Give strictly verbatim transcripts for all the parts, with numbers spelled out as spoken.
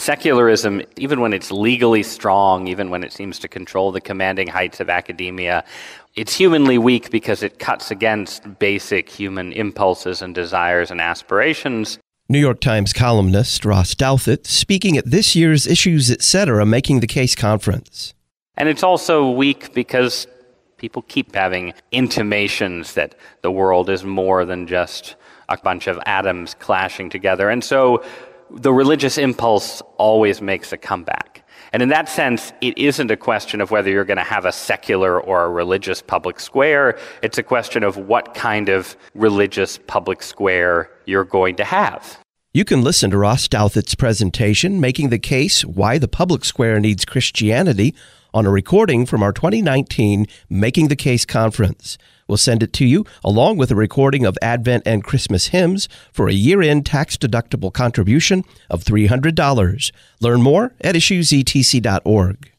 secularism, even when it's legally strong, even when it seems to control the commanding heights of academia, it's humanly weak because it cuts against basic human impulses and desires and aspirations. New York Times columnist Ross Douthat speaking at this year's Issues Etc. Making the Case conference. And it's also weak because people keep having intimations that the world is more than just a bunch of atoms clashing together. And so the religious impulse always makes a comeback. And in that sense, it isn't a question of whether you're going to have a secular or a religious public square. It's a question of what kind of religious public square you're going to have. You can listen to Ross Douthat's presentation, Making the Case Why the Public Square Needs Christianity, on a recording from our twenty nineteen Making the Case conference. We'll send it to you along with a recording of Advent and Christmas hymns for a year-end tax-deductible contribution of three hundred dollars. Learn more at issues e t c dot org.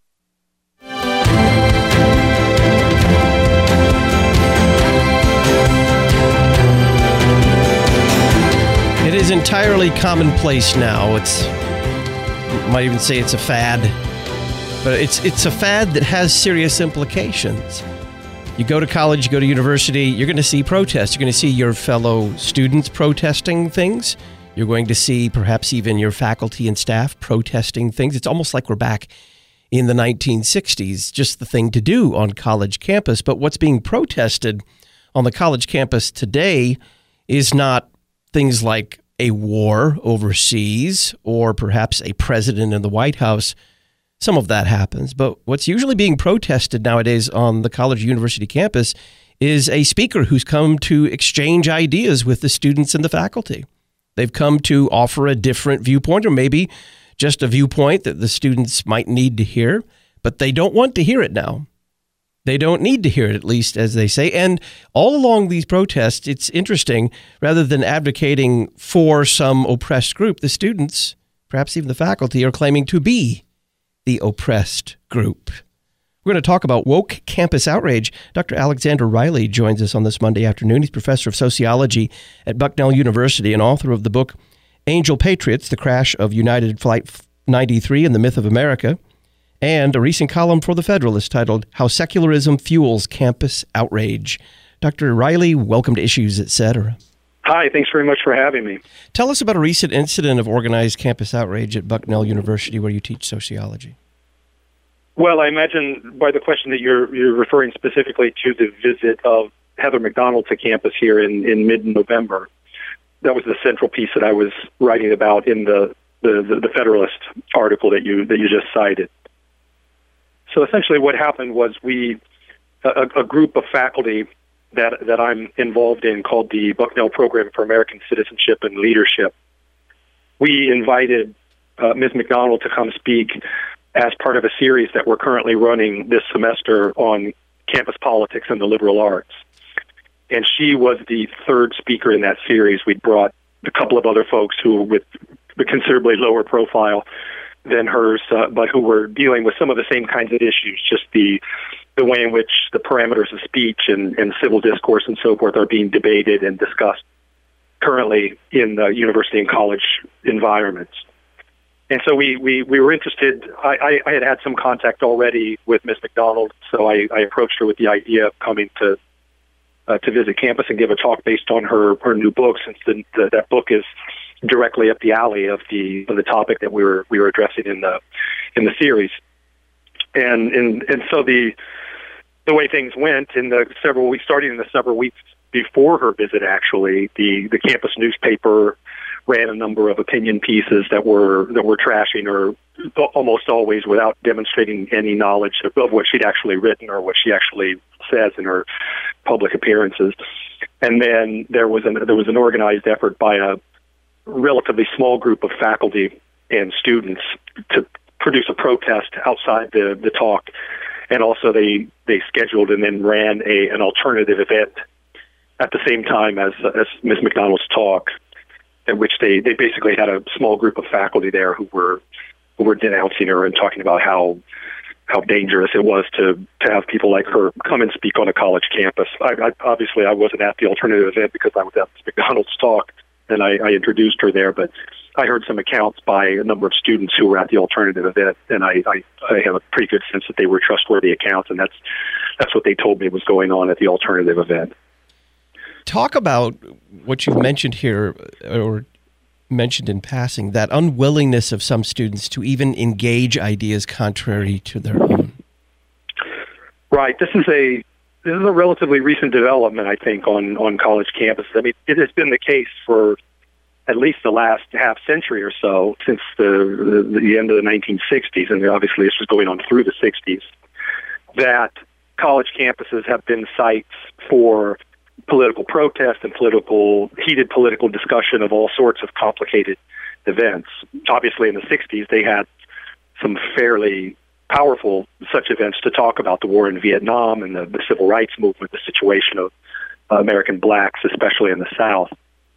It is entirely commonplace now. It's, you might even say it's a fad, but it's it's a fad that has serious implications. You go to college, you go to university, you're going to see protests. You're going to see your fellow students protesting things. You're going to see perhaps even your faculty and staff protesting things. It's almost like we're back in the nineteen sixties, just the thing to do on college campus. But what's being protested on the college campus today is not things like a war overseas or perhaps a president in the White House. Some of that happens, but what's usually being protested nowadays on the college university campus is a speaker who's come to exchange ideas with the students and the faculty. They've come to offer a different viewpoint, or maybe just a viewpoint that the students might need to hear, but they don't want to hear it now. They don't need to hear it, at least as they say. And all along these protests, it's interesting, rather than advocating for some oppressed group, the students, perhaps even the faculty, are claiming to be the oppressed group. We're going to talk about woke campus outrage. Doctor Alexander Riley joins us on this Monday afternoon. He's professor of sociology at Bucknell University and author of the book Angel Patriots, The Crash of United Flight ninety-three and the Myth of America, and a recent column for The Federalist titled How Secularism Fuels Campus Outrage. Doctor Riley, welcome to Issues, et cetera. Hi, thanks very much for having me. Tell us about a recent incident of organized campus outrage at Bucknell University where you teach sociology. Well, I imagine by the question that you're you're referring specifically to the visit of Heather Mac Donald to campus here in, in mid-November. That was the central piece that I was writing about in the, the, the, the Federalist article that you that you just cited. So essentially what happened was we, a, a group of faculty that that I'm involved in called the Bucknell Program for American Citizenship and Leadership. We invited uh, Miz Mac Donald to come speak as part of a series that we're currently running this semester on campus politics and the liberal arts. And she was the third speaker in that series. We brought a couple of other folks who were with a considerably lower profile than hers, uh, but who were dealing with some of the same kinds of issues, just the the way in which the parameters of speech and, and civil discourse and so forth are being debated and discussed currently in the university and college environments. And so we, we, we were interested. I, I, I had had some contact already with Miz Mac Donald, so I, I approached her with the idea of coming to uh, to visit campus and give a talk based on her, her new book, since the, the, that book is directly up the alley of the of the topic that we were we were addressing in the in the series. And and and so the the way things went in the several weeks, starting in the several weeks before her visit, actually, the, the campus newspaper ran a number of opinion pieces that were that were trashing her almost always without demonstrating any knowledge of, of what she'd actually written or what she actually says in her public appearances. And then there was an there was an organized effort by a relatively small group of faculty and students to produce a protest outside the, the talk. And also they, they scheduled and then ran a an alternative event at the same time as as Miz Mac Donald's talk, in which they, they basically had a small group of faculty there who were who were denouncing her and talking about how how dangerous it was to, to have people like her come and speak on a college campus. I, I, obviously, I wasn't at the alternative event because I was at Miz Mac Donald's talk, and I, I introduced her there, but I heard some accounts by a number of students who were at the alternative event, and I, I, I have a pretty good sense that they were trustworthy accounts, and that's that's what they told me was going on at the alternative event. Talk about what you've mentioned here, or mentioned in passing, that unwillingness of some students to even engage ideas contrary to their own. Right. This is a this is a relatively recent development, I think, on, on college campuses. I mean, it has been the case for at least the last half century or so, since the, the, the end of the nineteen sixties, and obviously this was going on through the sixties, that college campuses have been sites for political protest and political, heated political discussion of all sorts of complicated events. Obviously in the sixties, they had some fairly powerful such events to talk about: the war in Vietnam and the, the civil rights movement, the situation of uh, American blacks, especially in the South.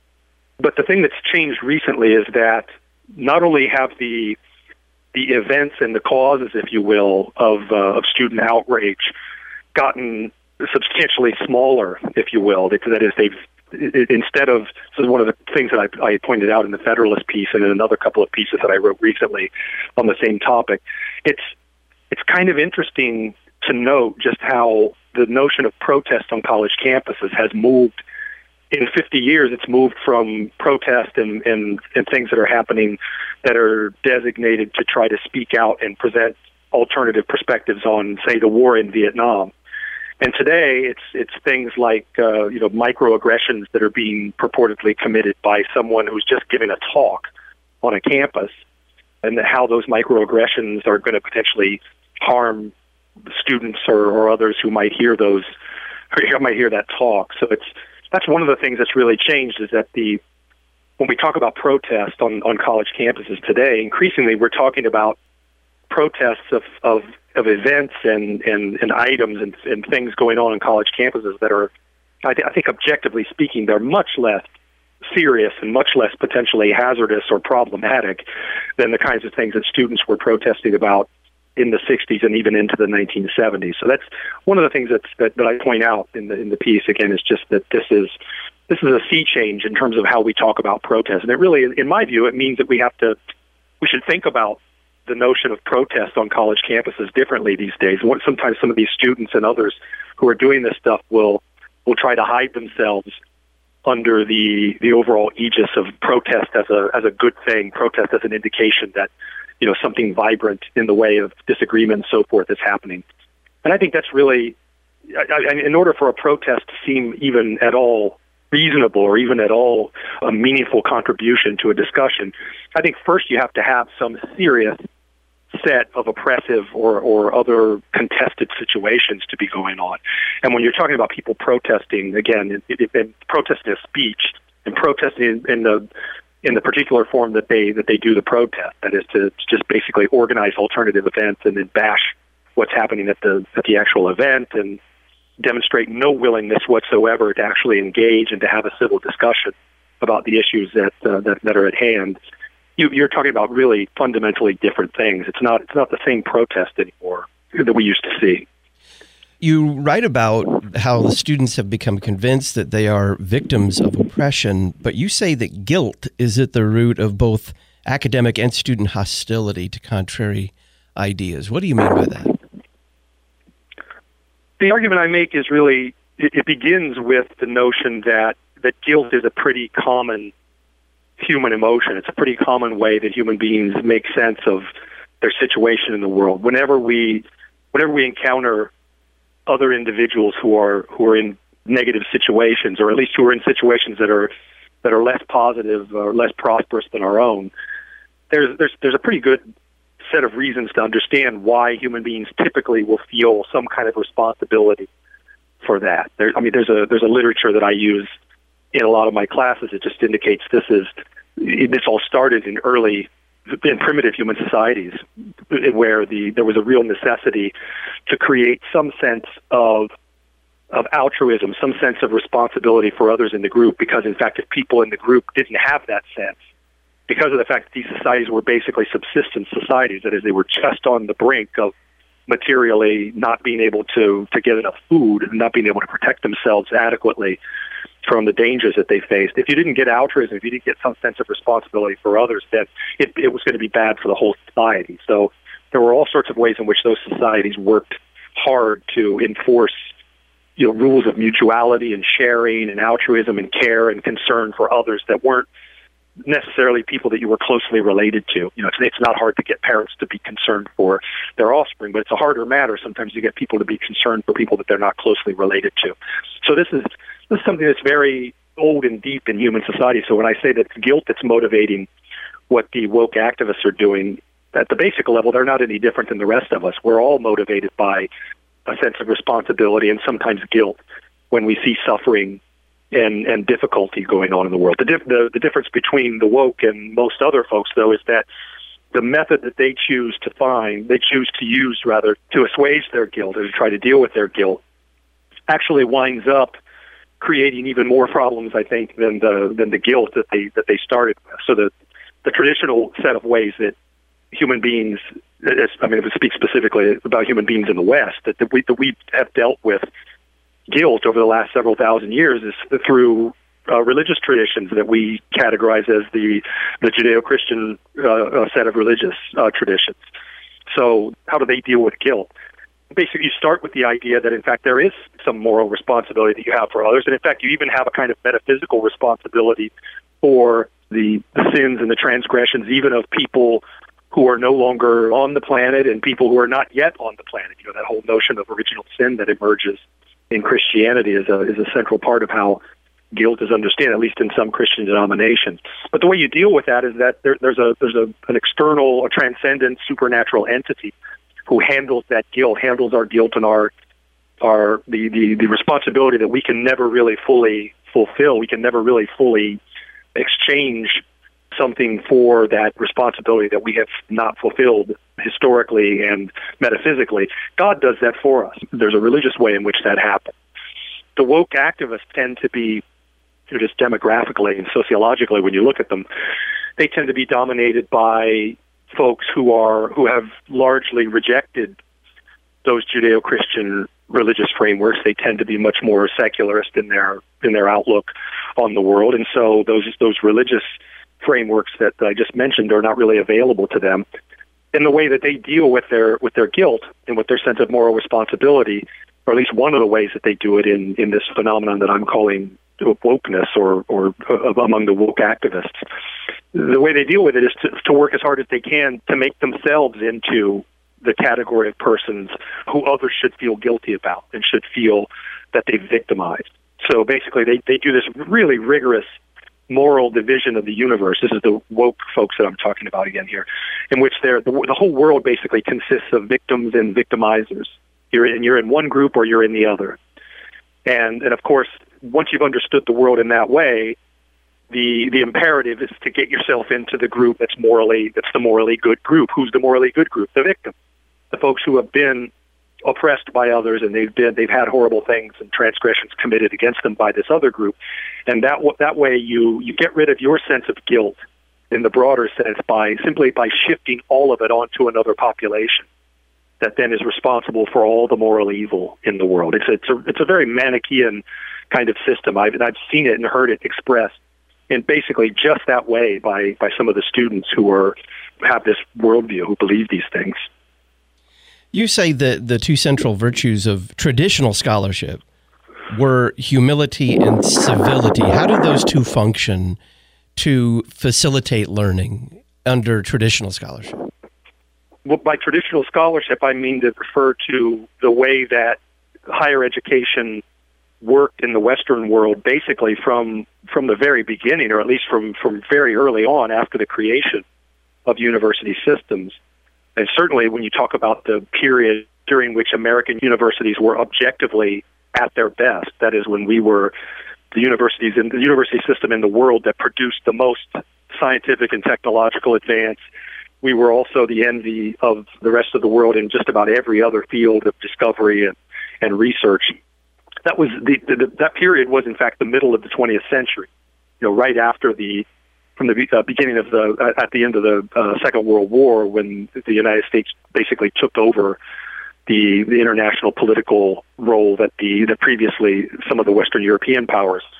But the thing that's changed recently is that not only have the the events and the causes, if you will, of uh, of student outrage gotten substantially smaller, if you will. That, that is, they've instead of, so one of the things that I, I pointed out in the Federalist piece and in another couple of pieces that I wrote recently on the same topic, it's it's kind of interesting to note just how the notion of protest on college campuses has moved. In fifty years, it's moved from protest and, and, and things that are happening that are designated to try to speak out and present alternative perspectives on, say, the war in Vietnam. And today, it's it's things like uh, you know microaggressions that are being purportedly committed by someone who's just giving a talk on a campus, and how those microaggressions are going to potentially harm students or, or others who might hear those, who might hear that talk. So it's that's one of the things that's really changed, is that the when we talk about protest on, on college campuses today, increasingly we're talking about protests of, of, of events and, and, and items and, and things going on in college campuses that are, I, th- I think objectively speaking, they're much less serious and much less potentially hazardous or problematic than the kinds of things that students were protesting about in the sixties and even into the nineteen seventies. So that's one of the things that's, that, that I point out in the in the piece, again, is just that this is this is a sea change in terms of how we talk about protest. And it really, in my view, it means that we have to, we should think about the notion of protest on college campuses differently these days. Sometimes some of these students and others who are doing this stuff will will try to hide themselves under the the overall aegis of protest as a as a good thing, protest as an indication that, you know, something vibrant in the way of disagreement and so forth is happening. And I think that's really, I, I, in order for a protest to seem even at all reasonable or even at all a meaningful contribution to a discussion, I think first you have to have some serious set of oppressive or, or other contested situations to be going on. And when you're talking about people protesting, again, it, it, it, protesting a speech and protesting in, in the in the particular form that they that they do the protest, that is to just basically organize alternative events and then bash what's happening at the at the actual event and demonstrate no willingness whatsoever to actually engage and to have a civil discussion about the issues that uh, that, that are at hand. You, you're talking about really fundamentally different things. It's not it's not the same protest anymore that we used to see. You write about how the students have become convinced that they are victims of oppression, but you say that guilt is at the root of both academic and student hostility to contrary ideas. What do you mean by that? The argument I make is really, it, it begins with the notion that, that guilt is a pretty common human emotion. It's a pretty common way that human beings make sense of their situation in the world. Whenever we, whenever we encounter other individuals who are who are in negative situations, or at least who are in situations that are that are less positive or less prosperous than our own, there's there's there's a pretty good set of reasons to understand why human beings typically will feel some kind of responsibility for that. There, I mean, there's a there's a literature that I use in a lot of my classes. It just indicates this is this all started in early in primitive human societies, where the there was a real necessity to create some sense of of altruism, some sense of responsibility for others in the group, because in fact if people in the group didn't have that sense, because of the fact that these societies were basically subsistence societies, that is, they were just on the brink of materially not being able to, to get enough food and not being able to protect themselves adequately, from the dangers that they faced. If you didn't get altruism, if you didn't get some sense of responsibility for others, then it, it was going to be bad for the whole society. So there were all sorts of ways in which those societies worked hard to enforce, you know, rules of mutuality and sharing and altruism and care and concern for others that weren't necessarily people that you were closely related to. You know, it's, it's not hard to get parents to be concerned for their offspring, but it's a harder matter sometimes to get people to be concerned for people that they're not closely related to. So this is this is something that's very old and deep in human society. So when I say that it's guilt that's motivating what the woke activists are doing, at the basic level, they're not any different than the rest of us. We're all motivated by a sense of responsibility and sometimes guilt when we see suffering and, and difficulty going on in the world. The, dif- the, the difference between the woke and most other folks, though, is that the method that they choose to find, they choose to use, rather, to assuage their guilt or to try to deal with their guilt, actually winds up creating even more problems, I think, than the than the guilt that they that they started with. So the the traditional set of ways that human beings, I mean, if we speak specifically about human beings in the West, that, that we that we have dealt with guilt over the last several thousand years is through uh, religious traditions that we categorize as the the Judeo-Christian uh, set of religious uh, traditions. So how do they deal with guilt? Basically, you start with the idea that, in fact, there is some moral responsibility that you have for others, and in fact, you even have a kind of metaphysical responsibility for the, the sins and the transgressions, even of people who are no longer on the planet and people who are not yet on the planet. You know, that whole notion of original sin that emerges in Christianity is a is a central part of how guilt is understood, at least in some Christian denominations. But the way you deal with that is that there, there's a there's a an external, a transcendent, supernatural entity who handles that guilt, handles our guilt and our our the, the, the responsibility that we can never really fully fulfill. We can never really fully exchange something for that responsibility that we have not fulfilled historically and metaphysically. God does that for us. There's a religious way in which that happens. The woke activists tend to be, you know, just demographically and sociologically, when you look at them, they tend to be dominated by folks who are who have largely rejected those Judeo-Christian religious frameworks. They tend to be much more secularist in their in their outlook on the world, and so those those religious frameworks that I just mentioned are not really available to them. In the way that they deal with their with their guilt and with their sense of moral responsibility, or at least one of the ways that they do it in, in this phenomenon that I'm calling wokeness, or, or uh, among the woke activists, the way they deal with it is to, to work as hard as they can to make themselves into the category of persons who others should feel guilty about and should feel that they've victimized. So basically, they, they do this really rigorous moral division of the universe. This is the woke folks that I'm talking about again here, in which they're, the, the whole world basically consists of victims and victimizers. You're in, you're in one group or you're in the other. And, and of course, once you've understood the world in that way, the the imperative is to get yourself into the group that's morally that's the morally good group. Who's the morally good group? The victim, the folks who have been oppressed by others and they've been they've had horrible things and transgressions committed against them by this other group. And that that way you you get rid of your sense of guilt in the broader sense by simply by shifting all of it onto another population that then is responsible for all the moral evil in the world. It's a, it's a, it's a very Manichaean kind of system. I've, I've seen it and heard it expressed in basically just that way by, by some of the students who are have this worldview, who believe these things. You say that the two central virtues of traditional scholarship were humility and civility. How do those two function to facilitate learning under traditional scholarship? Well, by traditional scholarship, I mean to refer to the way that higher education worked in the Western world, basically from from the very beginning, or at least from, from very early on after the creation of university systems. And certainly when you talk about the period during which American universities were objectively at their best, that is when we were the universities in the university system in the world that produced the most scientific and technological advance. We were also the envy of the rest of the world in just about every other field of discovery and, and research. That was the, the that period was in fact the middle of the twentieth century. You know, right after the from the uh, beginning of the uh, at the end of the uh, Second World War, when the United States basically took over the the international political role that the that previously some of the Western European powers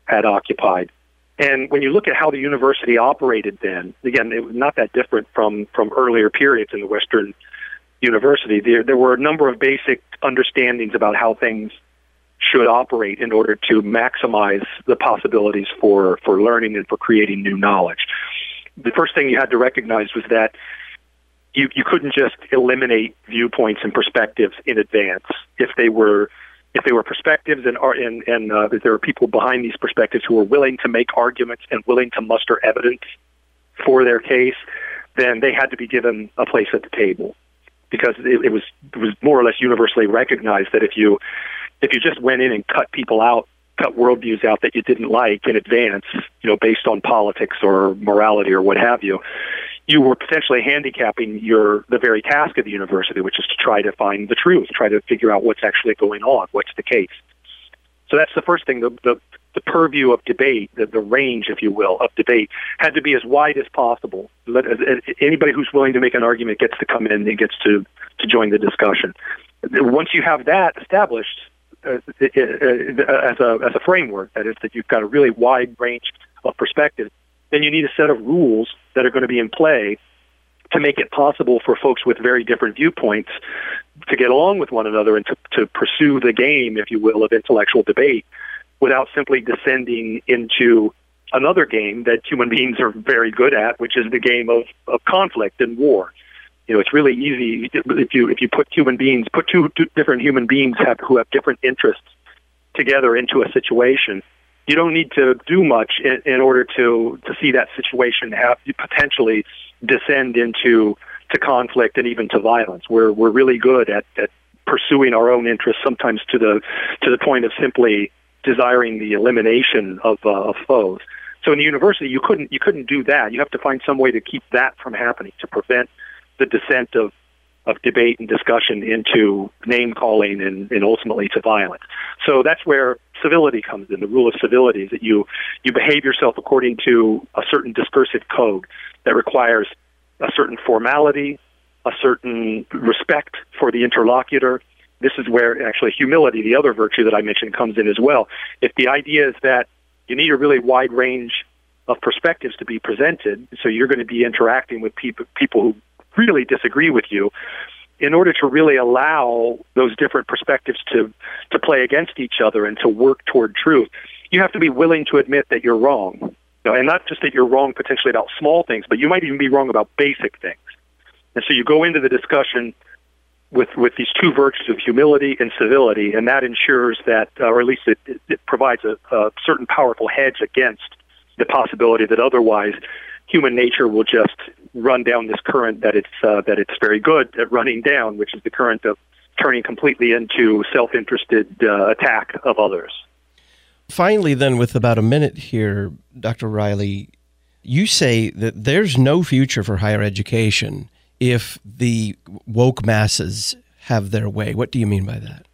had occupied. And when you look at how the university operated then, again, it was not that different from, from earlier periods in the Western university. There, there were a number of basic understandings about how things should operate in order to maximize the possibilities for, for learning and for creating new knowledge. The first thing you had to recognize was that you, you couldn't just eliminate viewpoints and perspectives in advance. If they were if they were perspectives and and, and uh, there were people behind these perspectives who were willing to make arguments and willing to muster evidence for their case, then they had to be given a place at the table, because it, it was it was more or less universally recognized that if you if you just went in and cut people out, cut worldviews out that you didn't like in advance, you know, based on politics or morality or what have you, you were potentially handicapping your the very task of the university, which is to try to find the truth, try to figure out what's actually going on, what's the case. So that's the first thing. The the, the purview of debate, the, the range, if you will, of debate had to be as wide as possible. Let, anybody who's willing to make an argument gets to come in and gets to, to join the discussion. Once you have that established, Uh, as a as a framework, that is, that you've got a really wide range of perspectives, then you need a set of rules that are going to be in play to make it possible for folks with very different viewpoints to get along with one another and to, to pursue the game, if you will, of intellectual debate without simply descending into another game that human beings are very good at, which is the game of, of conflict and war. You know, it's really easy if you if you put human beings, put two, two different human beings have, who have different interests together into a situation. You don't need to do much in, in order to, to see that situation have potentially descend into to conflict and even to violence. We're we're really good at, at pursuing our own interests, sometimes to the to the point of simply desiring the elimination of uh, of foes. So in the university, you couldn't you couldn't do that. You have to find some way to keep that from happening, to prevent the descent of, of debate and discussion into name-calling and, and ultimately to violence. So that's where civility comes in, the rule of civility, is that you, you behave yourself according to a certain discursive code that requires a certain formality, a certain respect for the interlocutor. This is where actually humility, the other virtue that I mentioned, comes in as well. If the idea is that you need a really wide range of perspectives to be presented, so you're going to be interacting with people, people who really disagree with you, in order to really allow those different perspectives to, to play against each other and to work toward truth, you have to be willing to admit that you're wrong. You know, and not just that you're wrong potentially about small things, but you might even be wrong about basic things. And so you go into the discussion with, with these two virtues of humility and civility, and that ensures that, uh, or at least it, it provides a, a certain powerful hedge against the possibility that otherwise human nature will just run down this current that it's uh, that it's very good at running down, which is the current of turning completely into self-interested uh, attack of others. Finally, then, with about a minute here, Doctor Riley, you say that there's no future for higher education if the woke masses have their way. What do you mean by that?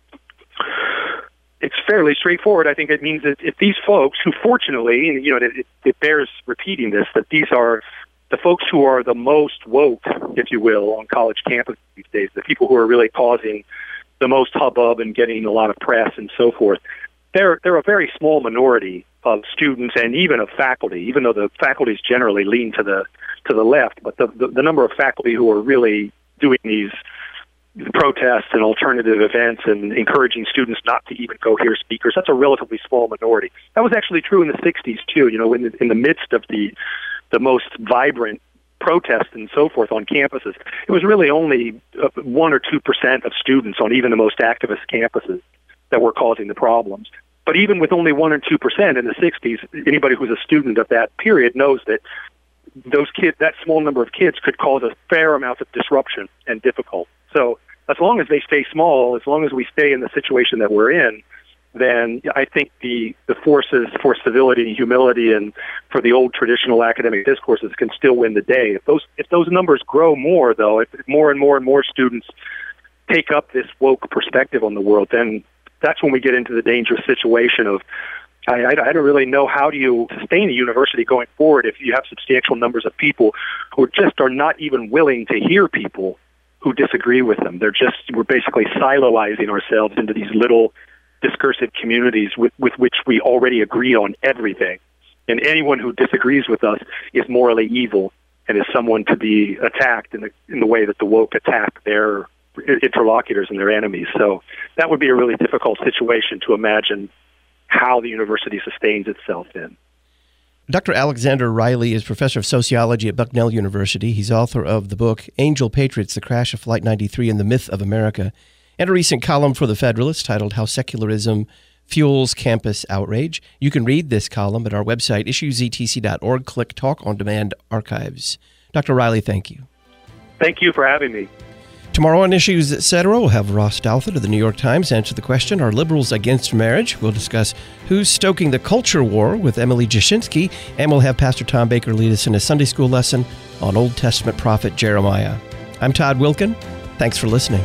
It's fairly straightforward. I think it means that if these folks who fortunately, and you know, it, it bears repeating this, that these are the folks who are the most woke, if you will, on college campuses these days, the people who are really causing the most hubbub and getting a lot of press and so forth, they're, they're a very small minority of students and even of faculty, even though the faculties generally lean to the to the left, but the, the, the number of faculty who are really doing these protests and alternative events and encouraging students not to even go hear speakers, that's a relatively small minority. That was actually true in the sixties too, you know, in the, in the midst of the the most vibrant protests and so forth on campuses. It was really only one or two percent of students on even the most activist campuses that were causing the problems. But even with only one or two percent in the sixties, anybody who's a student of that period knows that those kids, that small number of kids, could cause a fair amount of disruption and difficulty. So as long as they stay small, as long as we stay in the situation that we're in, then I think the, the forces for civility and humility and for the old traditional academic discourses can still win the day. If those if those numbers grow more, though, if more and more and more students take up this woke perspective on the world, then that's when we get into the dangerous situation of, I, I, I don't really know how do you sustain a university going forward if you have substantial numbers of people who just are not even willing to hear people who disagree with them. They're just, we're basically siloizing ourselves into these little discursive communities with, with which we already agree on everything. And anyone who disagrees with us is morally evil and is someone to be attacked in the, in the way that the woke attack their interlocutors and their enemies. So that would be a really difficult situation to imagine how the university sustains itself in. Doctor Alexander Riley is professor of sociology at Bucknell University. He's author of the book Angel Patriots, The Crash of Flight ninety-three and the Myth of America, and a recent column for The Federalist titled How Secularism Fuels Campus Outrage. You can read this column at our website, issues e t c dot org. Click Talk on Demand Archives. Doctor Riley, thank you. Thank you for having me. Tomorrow on Issues Etc., we'll have Ross Douthat of the New York Times answer the question, are liberals against marriage? We'll discuss who's stoking the culture war with Emily Jashinsky, and we'll have Pastor Tom Baker lead us in a Sunday school lesson on Old Testament prophet Jeremiah. I'm Todd Wilken. Thanks for listening.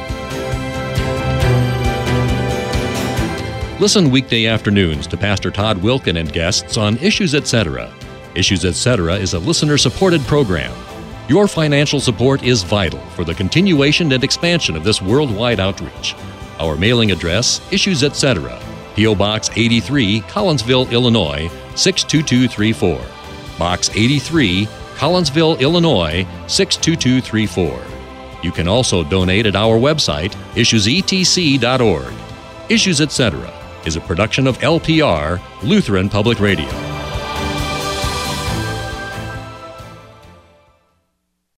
Listen weekday afternoons to Pastor Todd Wilken and guests on Issues Etc. Issues Etc. is a listener-supported program. Your financial support is vital for the continuation and expansion of this worldwide outreach. Our mailing address, Issues Etc., P O. Box eighty-three, Collinsville, Illinois, six two two three four. Box eighty-three, Collinsville, Illinois, six two two three four. You can also donate at our website, issues e t c dot org. Issues Etc. is a production of L P R, Lutheran Public Radio.